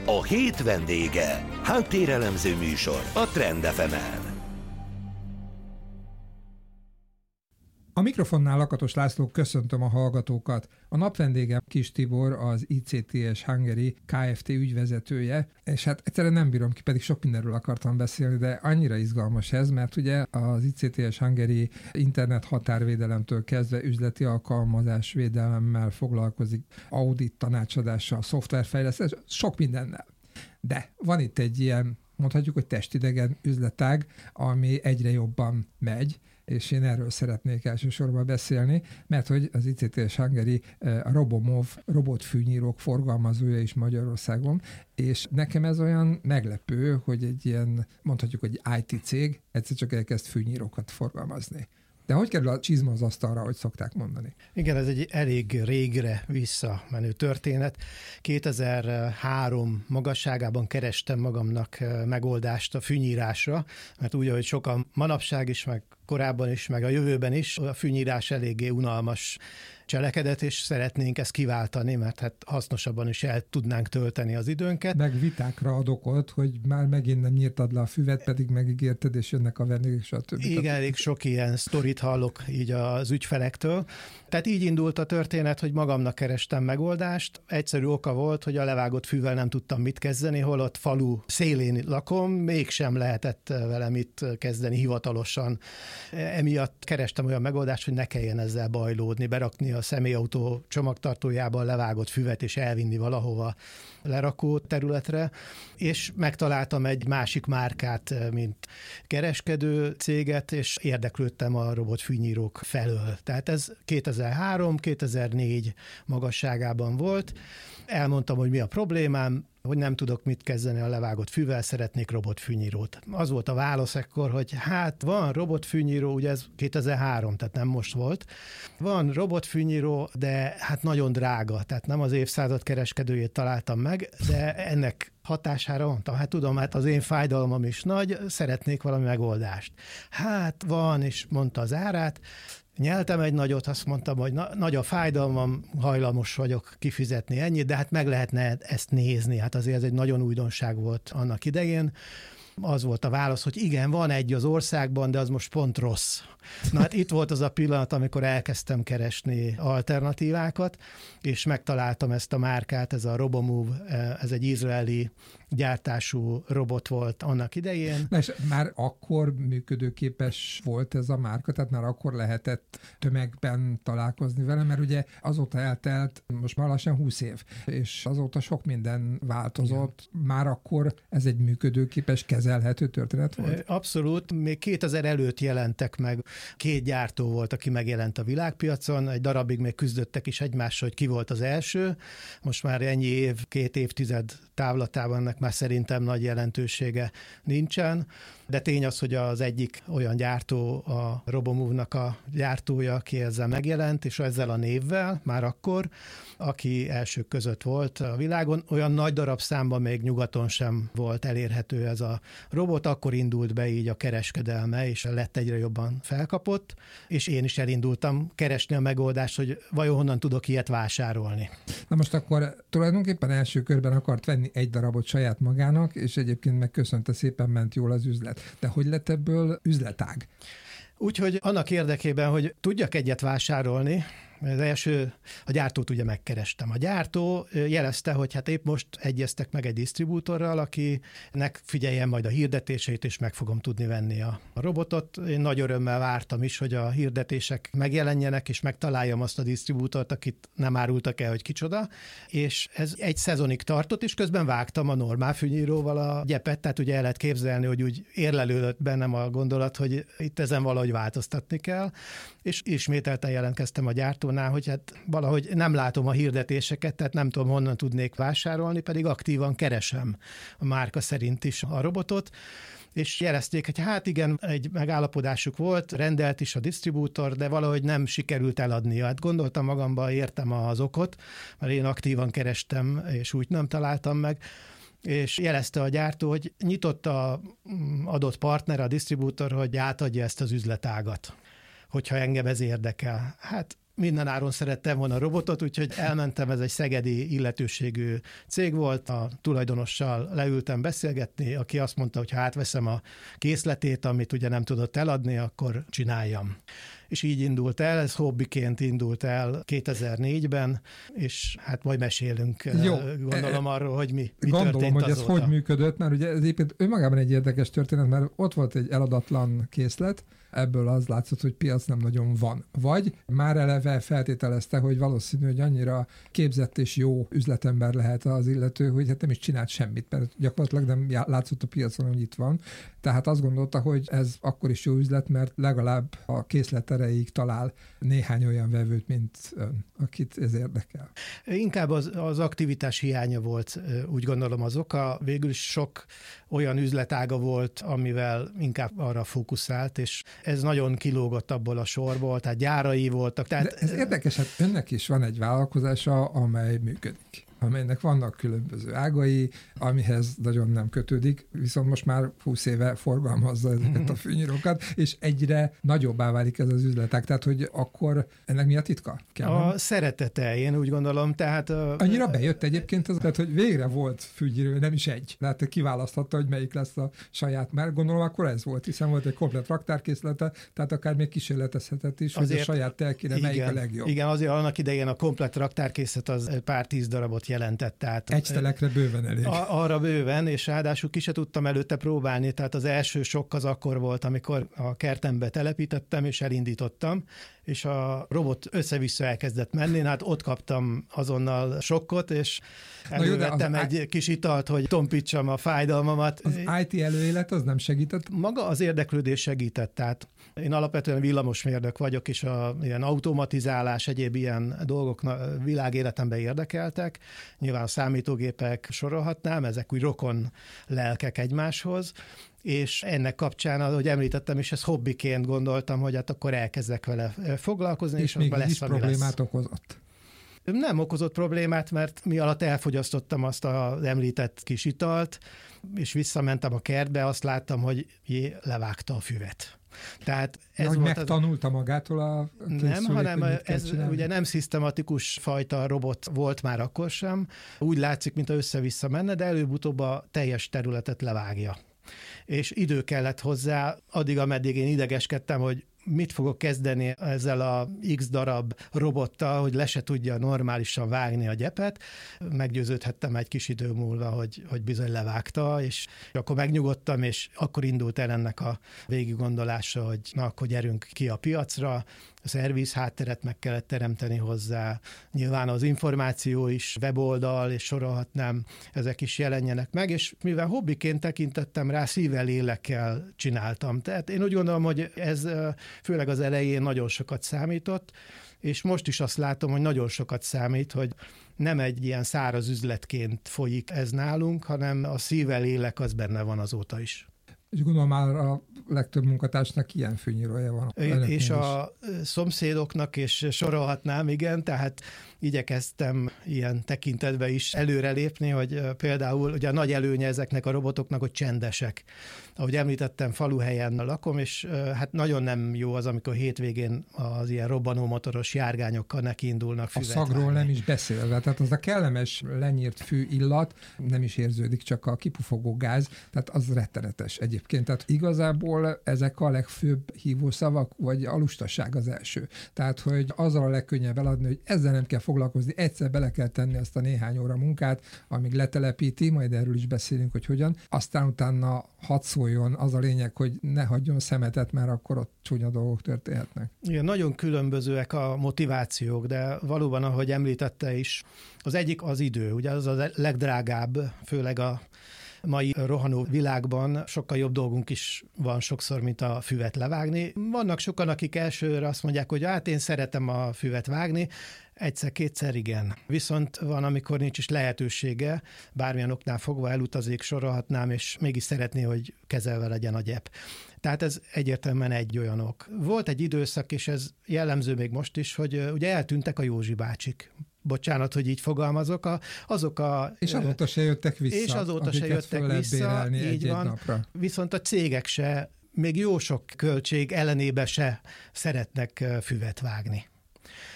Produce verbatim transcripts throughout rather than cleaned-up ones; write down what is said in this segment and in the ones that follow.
A hét vendége. Háttérelemző műsor a Trend ef emen. A mikrofonnál Lakatos László, köszöntöm a hallgatókat. A nap vendége Kiss Tibor, az i cé té es Hungary Kft. Ügyvezetője, és hát egyszerűen nem bírom ki, pedig sok mindenről akartam beszélni, de annyira izgalmas ez, mert ugye az i cé té es Hungary internet határvédelemtől kezdve üzleti alkalmazásvédelemmel foglalkozik, audit tanácsadással, szoftverfejlesztés, sok mindennel. De van itt egy ilyen, mondhatjuk, hogy testidegen üzletág, ami egyre jobban megy, és én erről szeretnék elsősorban beszélni, mert hogy az i cé té es Hungary a Robomov robotfűnyírók forgalmazója is Magyarországon, és nekem ez olyan meglepő, hogy egy ilyen, mondhatjuk, hogy i té cég egyszer csak elkezd fűnyírókat forgalmazni. De hogy kerül a csizma az asztalra, hogy szokták mondani? Igen, ez egy elég régre visszamenő történet. kétezer-három magasságában kerestem magamnak megoldást a fűnyírásra, mert úgy, ahogy sokan manapság is, meg korábban is, meg a jövőben is, a fűnyírás eléggé unalmas cselekedet, és szeretnénk ezt kiváltani, mert hát hasznosabban is el tudnánk tölteni az időnket. Meg vitákra ad okot, hogy már megint nem nyírtad le a füvet, pedig megígérted, és jönnek a vendégek, stb. Igen, elég sok ilyen sztorit hallok így az ügyfelektől. Tehát így indult a történet, hogy magamnak kerestem megoldást. Egyszerű oka volt, hogy a levágott fűvel nem tudtam mit kezdeni, holott falu szélén lakom, mégsem lehetett vele mit kezdeni hivatalosan. Emiatt kerestem olyan megoldást, hogy ne kelljen ezzel bajlódni, berakni a személyautó csomagtartójába a levágott füvet és elvinni valahova lerakó területre, és megtaláltam egy másik márkát, mint kereskedő céget, és érdeklődtem a robotfűnyírók felől. Tehát ez kétezer-három kétezer-négy magasságában volt. Elmondtam, hogy mi a problémám, hogy nem tudok mit kezdeni a levágott fűvel, szeretnék robotfűnyírót. Az volt a válasz ekkor, hogy hát van robotfűnyíró, ugye ez kétezer-három, tehát nem most volt. Van robotfűnyíró, de hát nagyon drága, tehát nem az évszázad kereskedőjét találtam meg, de ennek hatására mondtam, hát tudom, hát az én fájdalmam is nagy, szeretnék valami megoldást. Hát van, és mondta az árát, nyeltem egy nagyot, azt mondtam, hogy na, nagy a fájdalmam, hajlamos vagyok kifizetni ennyit, de hát meg lehetne ezt nézni. Hát azért ez egy nagyon újdonság volt annak idején. Az volt a válasz, hogy igen, van egy az országban, de az most pont rossz. Na hát itt volt az a pillanat, amikor elkezdtem keresni alternatívákat, és megtaláltam ezt a márkát, ez a Robomove, ez egy izraeli gyártású robot volt annak idején. Na és már akkor működőképes volt ez a márka, tehát már akkor lehetett tömegben találkozni vele, mert ugye azóta eltelt most már lassan húsz év, és azóta sok minden változott. Igen. Már akkor ez egy működőképes, kezelhető történet volt? Abszolút. Még kétezer előtt jelentek meg. Két gyártó volt, aki megjelent a világpiacon. Egy darabig még küzdöttek is egymással, hogy ki volt az első. Most már ennyi év, két évtized távlatában ennek már szerintem nagy jelentősége nincsen. De tény az, hogy az egyik olyan gyártó, a Robomove-nak a gyártója, aki ezzel megjelent, és ezzel a névvel már akkor, aki elsők között volt a világon. Olyan nagy darabszámban még nyugaton sem volt elérhető ez a robot, akkor indult be így a kereskedelme, és lett egyre jobban felkapott, és én is elindultam keresni a megoldást, hogy vajon honnan tudok ilyet vásárolni. Na most akkor tulajdonképpen első körben akart venni egy darabot saját magának, és egyébként megköszönte, szépen ment jól az üzlet. De hogy lett ebből üzletág? Úgyhogy annak érdekében, hogy tudjak egyet vásárolni, az első, a gyártót ugye megkerestem. A gyártó jelezte, hogy hát épp most egyeztek meg egy disztribútorral, akinek figyeljen majd a hirdetéseit, és meg fogom tudni venni a robotot. Én nagy örömmel vártam is, hogy a hirdetések megjelenjenek, és megtaláljam azt a disztribútort, akit nem árultak el, hogy kicsoda. És ez egy szezonig tartott, és közben vágtam a normál fűnyíróval a gyepet, tehát ugye el lehet képzelni, hogy úgy érlelődött bennem a gondolat, hogy itt ezen valahogy változtatni kell, és ismételten jelentkeztem a gyártó, hogy hát valahogy nem látom a hirdetéseket, tehát nem tudom, honnan tudnék vásárolni, pedig aktívan keresem a márka szerint is a robotot, és jelezték, hogy hát igen, egy megállapodásuk volt, rendelt is a disztribútor, de valahogy nem sikerült eladnia. Hát gondoltam magamban, értem az okot, mert én aktívan kerestem, és úgy nem találtam meg, és jelezte a gyártó, hogy nyitott a adott partner, a disztribútor, hogy átadja ezt az üzletágat, hogyha engem ez érdekel. Hát mindenáron szerettem volna a robotot, úgyhogy elmentem, ez egy szegedi illetőségű cég volt, a tulajdonossal leültem beszélgetni, aki azt mondta, hogy ha átveszem a készletét, amit ugye nem tudott eladni, akkor csináljam. És így indult el, ez hobbiként indult el kétezer-négyben, és hát majd mesélünk, Jó, gondolom arról, hogy mi, mi gondolom, történt hogy azóta. ez hogy működött, mert ugye ez egyébként önmagában egy érdekes történet, mert ott volt egy eladatlan készlet, ebből az látszott, hogy piac nem nagyon van. Vagy már eleve feltételezte, hogy valószínű, hogy annyira képzett és jó üzletember lehet az illető, hogy hát nem is csinált semmit, mert gyakorlatilag nem látszott a piacon, hogy itt van. Tehát azt gondolta, hogy ez akkor is jó üzlet, mert legalább a készlet erejéig talál néhány olyan vevőt, mint ön, akit ez érdekel. Inkább az, az aktivitás hiánya volt, úgy gondolom az oka. Végül is sok olyan üzletága volt, amivel inkább arra fókuszált, és ez nagyon kilógott abból a sorból, tehát gyárai voltak. Tehát... De ez érdekes, hát önnek is van egy vállalkozása, amely működik, amelynek vannak különböző ágai, amihez nagyon nem kötődik, viszont most már húsz éve forgalmazza ezeket a fűnyírókat, és egyre nagyobbá válik ez az üzletek. Tehát, hogy akkor ennek mi a titka? Kell, a nem? szeretete, én úgy gondolom, tehát... Annyira bejött egyébként az, tehát, hogy végre volt fűnyíró, nem is egy. Tehát kiválaszthatta, hogy melyik lesz a saját, mert gondolom akkor ez volt, hiszen volt egy komplet raktárkészlete, tehát akár még kísérletezhetett is, azért, hogy a saját telkére igen, melyik a legjobb. Igen, azért annak idején a komplet raktárkészlet az pár tíz darabot jelentett. Tehát, egy telekre bőven elég. A, arra bőven, és ráadásul ki se tudtam előtte próbálni, tehát az első sokk az akkor volt, amikor a kertembe telepítettem, és elindítottam, és a robot össze-vissza elkezdett menni, hát ott kaptam azonnal sokkot, és elővettem egy I... kis italt, hogy tompítsam a fájdalmamat. Az i té előélet az nem segített? Maga az érdeklődés segített, tehát én alapvetően villamosmérnök vagyok, és a ilyen automatizálás, egyéb ilyen dolgok világéletemben érdekeltek. Nyilván a számítógépek sorolhatnám, ezek úgy rokon lelkek egymáshoz, és ennek kapcsán, ahogy említettem is, ezt hobbiként gondoltam, hogy hát akkor elkezdek vele foglalkozni, és, és még lesz, is problémát lesz. Okozott. Nem okozott problémát, mert mi alatt elfogyasztottam azt az említett kis italt, és visszamentem a kertbe, azt láttam, hogy jé, levágta a füvet. Tehát ez hogy volt megtanulta az... magától a Nem, hanem ez ugye nem szisztematikus fajta robot volt már akkor sem. Úgy látszik, mint a össze-vissza menne, de előbb-utóbb a teljes területet levágja. És idő kellett hozzá, addig, ameddig én idegeskedtem, hogy mit fogok kezdeni ezzel a X darab robottal, hogy le se tudja normálisan vágni a gyepet. Meggyőződhettem egy kis idő múlva, hogy, hogy bizony levágta, és akkor megnyugodtam, és akkor indult el ennek a végiggondolása, hogy na, akkor gyerünk ki a piacra, a szerviz hátteret meg kellett teremteni hozzá, nyilván az információ is, weboldal, és sorolhatnám, ezek is jelenjenek meg, és mivel hobbiként tekintettem rá, szívvel, lélekkel csináltam. Tehát én úgy gondolom, hogy ez főleg az elején nagyon sokat számított, és most is azt látom, hogy nagyon sokat számít, hogy nem egy ilyen száraz üzletként folyik ez nálunk, hanem a szívvel, lélek az benne van azóta is. És gondolom már a legtöbb munkatársnak ilyen fűnyírója van. És a szomszédoknak, és sorolhatnám, igen, tehát igyekeztem ilyen tekintetbe is előrelépni, hogy például ugye a nagy előnye ezeknek a robotoknak, hogy csendesek. Ahogy említettem, faluhelyen lakom, és hát nagyon nem jó az, amikor hétvégén az ilyen robbanómotoros járgányokkal nekiindulnak füvet A szagról vágni. Nem is beszélve, tehát az a kellemes lenyírt fű illat nem is érződik, csak a kipufogó gáz, tehát az rettenetes egyébként. Tehát igazából ezek a legfőbb hívószavak, vagy a lustaság az első. Tehát, hogy azzal a legkönnyebb eladni, hogy ezzel nem kell foglalkozni, egyszer bele kell tenni azt a néhány óra munkát, amíg letelepíti, majd erről is beszélünk, hogy hogyan. Aztán utána hadd szóljon, az a lényeg, hogy ne hagyjon szemetet, mert akkor ott csúnya dolgok történhetnek. Igen, nagyon különbözőek a motivációk, de valóban, ahogy említette is, az egyik az idő, ugye az a legdrágább, főleg a mai rohanó világban sokkal jobb dolgunk is van sokszor, mint a füvet levágni. Vannak sokan, akik elsőre azt mondják, hogy hát én szeretem a füvet vágni, egyszer-kétszer igen. Viszont van, amikor nincs is lehetősége, bármilyen oknál fogva elutazik, sorolhatnám, és mégis szeretné, hogy kezelve legyen a gyep. Tehát ez egyértelműen egy olyan ok. Volt egy időszak, és ez jellemző még most is, hogy ugye eltűntek a Józsi bácsik. Bocsánat, hogy így fogalmazok, a, azok a... És azóta se jöttek vissza. És azóta se jöttek vissza, így egy-egy van. Napra. Viszont a cégek se, még jó sok költség ellenébe se szeretnek füvet vágni.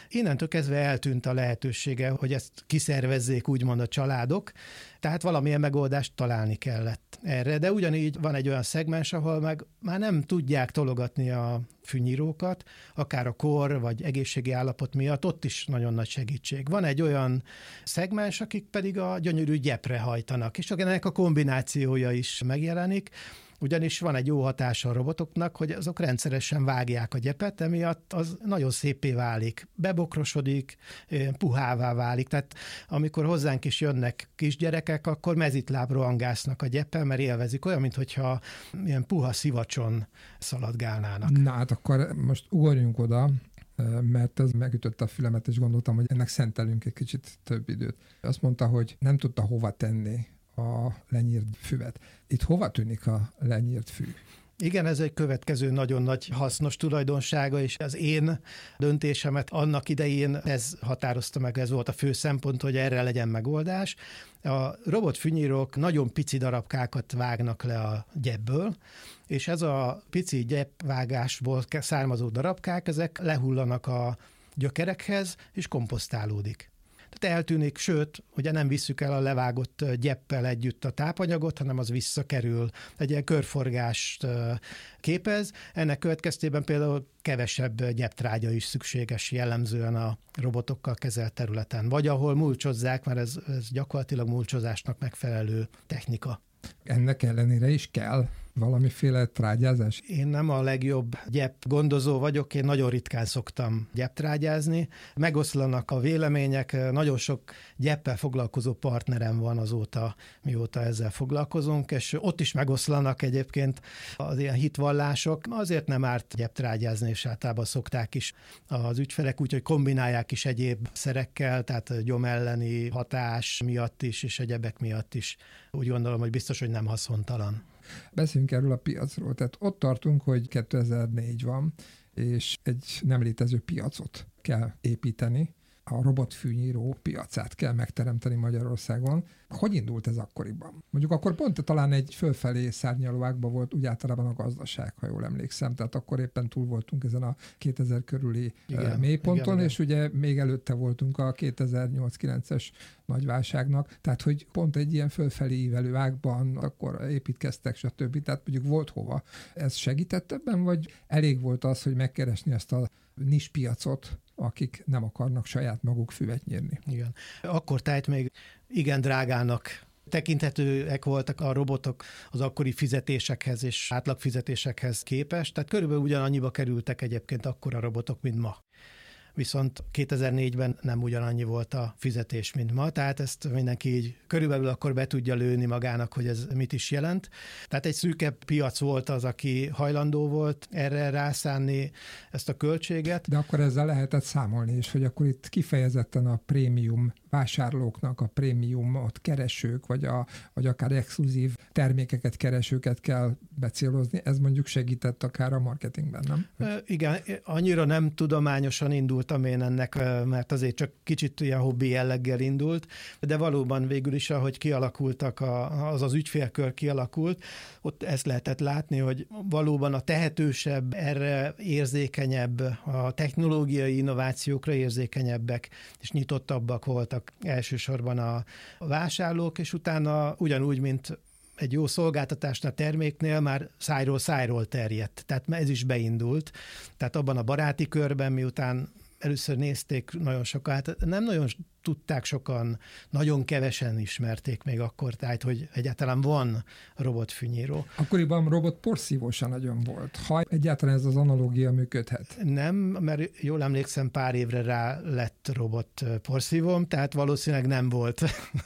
Innentől kezdve eltűnt a lehetősége, hogy ezt kiszervezzék úgymond a családok, tehát valamilyen megoldást találni kellett erre. De ugyanígy van egy olyan szegmens, ahol meg már nem tudják tologatni a fűnyírókat, akár a kor vagy egészségi állapot miatt, ott is nagyon nagy segítség. Van egy olyan szegmens, akik pedig a gyönyörű gyepre hajtanak, és ennek a kombinációja is megjelenik, ugyanis van egy jó hatása a robotoknak, hogy azok rendszeresen vágják a gyepet, emiatt az nagyon szépé válik, bebokrosodik, puhává válik. Tehát amikor hozzánk is jönnek kisgyerekek, akkor mezitlábról angásznak a gyepen, mert élvezik, olyan, mintha ilyen puha szivacson szaladgálnának. Na hát akkor most ugorjunk oda, mert ez megütötte a fülemet, és gondoltam, hogy ennek szentelünk egy kicsit több időt. Azt mondta, hogy nem tudta hova tenni a lenyírt füvet. Itt hova tűnik a lenyírt fű? Igen, ez egy következő nagyon nagy hasznos tulajdonsága, és az én döntésemet annak idején ez határozta meg, ez volt a fő szempont, hogy erre legyen megoldás. A robotfűnyírók nagyon pici darabkákat vágnak le a gyepből, és ez a pici gyepvágásból származó darabkák, ezek lehullanak a gyökerekhez, és komposztálódik. Tehát eltűnik, sőt, ugye nem visszük el a levágott gyeppel együtt a tápanyagot, hanem az visszakerül, egy ilyen körforgást képez. Ennek következtében például kevesebb gyeptrágya is szükséges jellemzően a robotokkal kezelt területen. Vagy ahol mulcsozzák, mert ez, ez gyakorlatilag mulcsozásnak megfelelő technika. Ennek ellenére is kell valamiféle trágyázás? Én nem a legjobb gyep gondozó vagyok, én nagyon ritkán szoktam gyeptrágyázni. Megoszlanak a vélemények, nagyon sok gyeppel foglalkozó partnerem van azóta, mióta ezzel foglalkozunk, és ott is megoszlanak egyébként az ilyen hitvallások. Azért nem árt gyeptrágyázni, és általában szokták is az ügyfelek, úgyhogy kombinálják is egyéb szerekkel, tehát gyom elleni hatás miatt is, és egyebek miatt is. Úgy gondolom, hogy biztos, hogy nem haszontalan. Beszéljünk erről a piacról. Tehát ott tartunk, hogy kétezer-négy van, és egy nem létező piacot kell építeni. A robotfűnyíró piacát kell megteremteni Magyarországon. Hogy indult ez akkoriban? Mondjuk akkor pont talán egy fölfelé szárnyaló ágban volt úgy általában a gazdaság, ha jól emlékszem. Tehát akkor éppen túl voltunk ezen a kétezer körüli igen, mélyponton, igen, és igen. Ugye még előtte voltunk a kétezer-nyolc-kilences nagyválságnak. Tehát, hogy pont egy ilyen fölfelé ívelő ágban akkor építkeztek, stb. Tehát mondjuk volt hova. Ez segített ebben, vagy elég volt az, hogy megkeresni ezt a nispiacot, akik nem akarnak saját maguk füvet nyírni? Igen. Akkor tehát még igen drágának tekinthetőek voltak a robotok az akkori fizetésekhez és átlagfizetésekhez képest, tehát körülbelül ugyanannyiba kerültek egyébként akkor a robotok, mint ma. Viszont kétezer-négyben nem ugyanannyi volt a fizetés, mint ma, tehát ezt mindenki így körülbelül akkor be tudja lőni magának, hogy ez mit is jelent. Tehát egy szűkebb piac volt az, aki hajlandó volt erre rászánni ezt a költséget. De akkor ezzel lehetett számolni, és hogy akkor itt kifejezetten a prémium vásárlóknak, a prémiumot keresők, vagy, a, vagy akár exkluzív termékeket keresőket kell becélozni. Ez mondjuk segített akár a marketingben, nem? E, igen, annyira nem tudományosan indultam én ennek, mert azért csak kicsit ilyen hobbi jelleggel indult, de valóban végül is, ahogy kialakultak, a, az az ügyfélkör kialakult, ott ezt lehetett látni, hogy valóban a tehetősebb, erre érzékenyebb, a technológiai innovációkra érzékenyebbek, és nyitottabbak voltak elsősorban a vásárlók, és utána ugyanúgy, mint egy jó szolgáltatásnál, terméknél már szájról szájról terjedt. Tehát ez is beindult. Tehát abban a baráti körben, miután először nézték nagyon sokan, hát nem nagyon tudták sokan, nagyon kevesen ismerték még akkor, tehát, hogy egyáltalán van robotfűnyíró. Akkoriban robot porszívósan nagyon volt. Ha egyáltalán ez az analógia működhet. Nem, mert jól emlékszem, pár évre rá lett robot porszívóm, tehát valószínűleg nem volt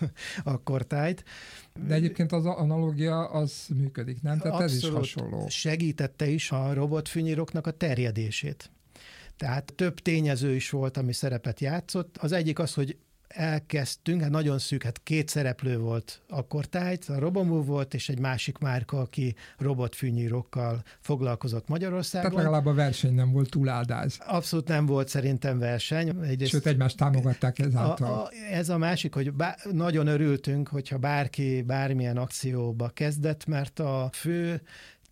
akkor tájt. De egyébként az analógia az működik, nem? Tehát abszolút, ez is hasonló. Segítette is a robotfűnyíróknak a terjedését. Tehát több tényező is volt, ami szerepet játszott. Az egyik az, hogy elkezdtünk, hát nagyon szűk, hát két szereplő volt akkor tájt, a Robomove volt, és egy másik márka, aki robotfűnyírókkal foglalkozott Magyarországon. Tehát legalább a verseny nem volt túláldás. Abszolút nem volt szerintem verseny. Egyrészt Sőt, egymást támogatták ezáltal. A, a, ez a másik, hogy bá, nagyon örültünk, hogyha bárki bármilyen akcióba kezdett, mert a fő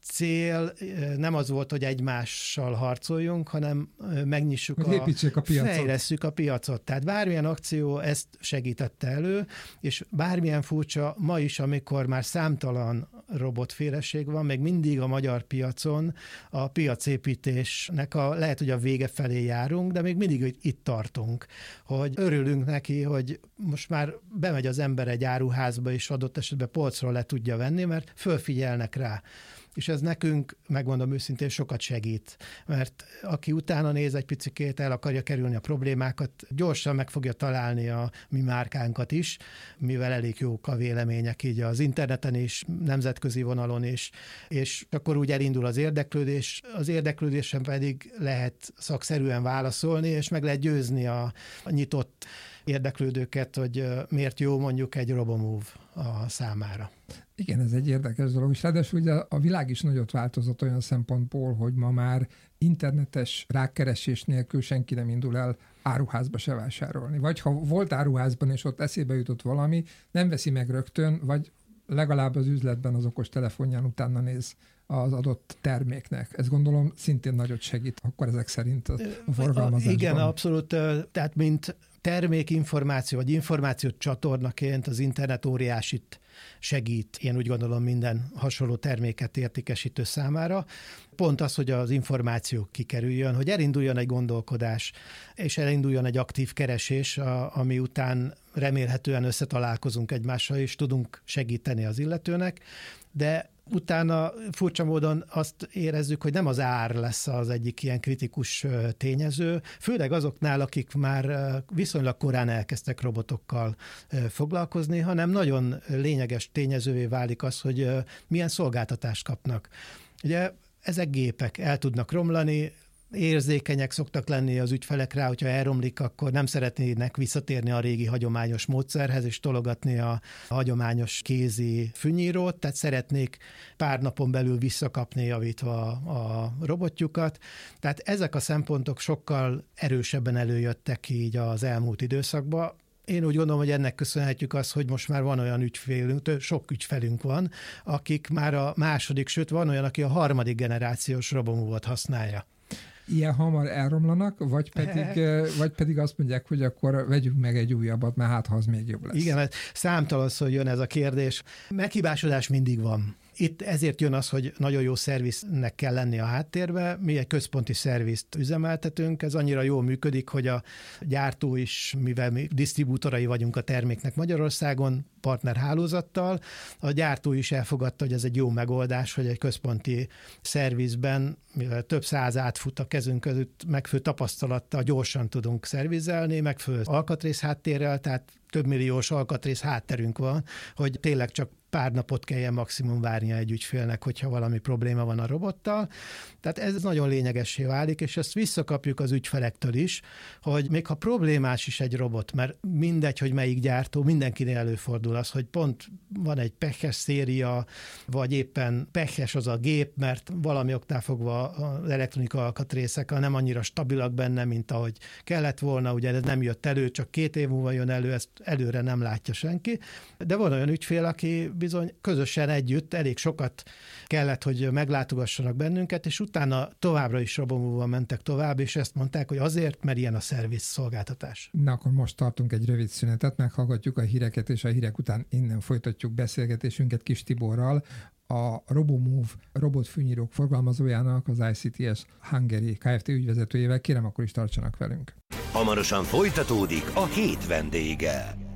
cél nem az volt, hogy egymással harcoljunk, hanem megnyissuk, a, a, a piacot. Fejlesszük a piacot. Tehát bármilyen akció ezt segítette elő, és bármilyen furcsa, ma is, amikor már számtalan robotféleség van, még mindig a magyar piacon a piacépítésnek a, lehet, hogy a vége felé járunk, de még mindig itt tartunk, hogy örülünk neki, hogy most már bemegy az ember egy áruházba, és adott esetben polcról le tudja venni, mert fölfigyelnek rá. És ez nekünk, megmondom őszintén, sokat segít, mert aki utána néz egy picikét, el akarja kerülni a problémákat, gyorsan meg fogja találni a mi márkánkat is, mivel elég jók a vélemények így az interneten is, nemzetközi vonalon is, és akkor úgy elindul az érdeklődés, az érdeklődésen pedig lehet szakszerűen válaszolni, és meg lehet győzni a, a nyitott érdeklődőket, hogy miért jó mondjuk egy RoboMove a számára. Igen, ez egy érdekes dolog, és ráadásul ugye a világ is nagyot változott olyan szempontból, hogy ma már internetes rákeresés nélkül senki nem indul el áruházba se vásárolni. Vagy ha volt áruházban, és ott eszébe jutott valami, nem veszi meg rögtön, vagy legalább az üzletben az okos telefonján utána néz az adott terméknek. Ez gondolom szintén nagyot segít akkor ezek szerint a forgalmazásban. Igen, abszolút. Tehát mint termékinformáció, vagy információ csatornaként az internet óriásit segít, én úgy gondolom, minden hasonló terméket értékesítő számára. Pont az, hogy az információ kikerüljön, hogy elinduljon egy gondolkodás, és elinduljon egy aktív keresés, ami után remélhetően összetalálkozunk egymással, és tudunk segíteni az illetőnek, de utána furcsa módon azt érezzük, hogy nem az ár lesz az egyik ilyen kritikus tényező, főleg azoknál, akik már viszonylag korán elkezdtek robotokkal foglalkozni, hanem nagyon lényeges tényezővé válik az, hogy milyen szolgáltatást kapnak. Ugye ezek gépek, el tudnak romlani, érzékenyek szoktak lenni az ügyfelek rá, hogyha elromlik, akkor nem szeretnének visszatérni a régi hagyományos módszerhez, és tologatni a hagyományos kézi fűnyírót, tehát szeretnék pár napon belül visszakapni, javítva a robotjukat. Tehát ezek a szempontok sokkal erősebben előjöttek így az elmúlt időszakban. Én úgy gondolom, hogy ennek köszönhetjük azt, hogy most már van olyan ügyfélünk, sok ügyfelünk van, akik már a második, sőt van olyan, aki a harmadik generációs RoboMove-ot használja. Ilyen hamar elromlanak, vagy pedig, vagy pedig azt mondják, hogy akkor vegyünk meg egy újabbat, mert hát ha az még jobb lesz. Igen, számtalanszor jön ez a kérdés. Meghibásodás mindig van. Itt ezért jön az, hogy nagyon jó szerviznek kell lenni a háttérbe. Mi egy központi szervizt üzemeltetünk, ez annyira jól működik, hogy a gyártó is, mivel mi disztribútorai vagyunk a terméknek Magyarországon, partnerhálózattal, a gyártó is elfogadta, hogy ez egy jó megoldás, hogy egy központi szervizben, mivel több száz átfut a kezünk között, megfő tapasztalattal gyorsan tudunk szervizelni, megfő alkatrész háttérrel, tehát több milliós alkatrész hátterünk van, hogy tényleg csak pár napot kelljen maximum várnia egy ügyfélnek, hogyha valami probléma van a robottal. Tehát ez nagyon lényegessé válik, és ezt visszakapjuk az ügyfelektől is, hogy még ha problémás is egy robot, mert mindegy, hogy melyik gyártó, mindenkinél előfordul az, hogy pont van egy pehes széria, vagy éppen pehes az a gép, mert valami oknál fogva az elektronika alkatrészek nem annyira stabilak benne, mint ahogy kellett volna, ugye ez nem jött elő, csak két év múlva jön elő, ezt előre nem látja senki. De van olyan ügyfél, aki bizony közösen együtt elég sokat kellett, hogy meglátogassanak bennünket, és utána továbbra is RoboMove-val mentek tovább, és ezt mondták, hogy azért, mert ilyen a szerviz szolgáltatás. Na akkor most tartunk egy rövid szünetet, meghallgatjuk a híreket, és a hírek után innen folytatjuk beszélgetésünket Kis Tiborral, a RoboMove robotfűnyírók forgalmazójának, az i cé té es Hungary Kft. Ügyvezetőjével. Kérem, akkor is tartsanak velünk. Hamarosan folytatódik a hét vendége.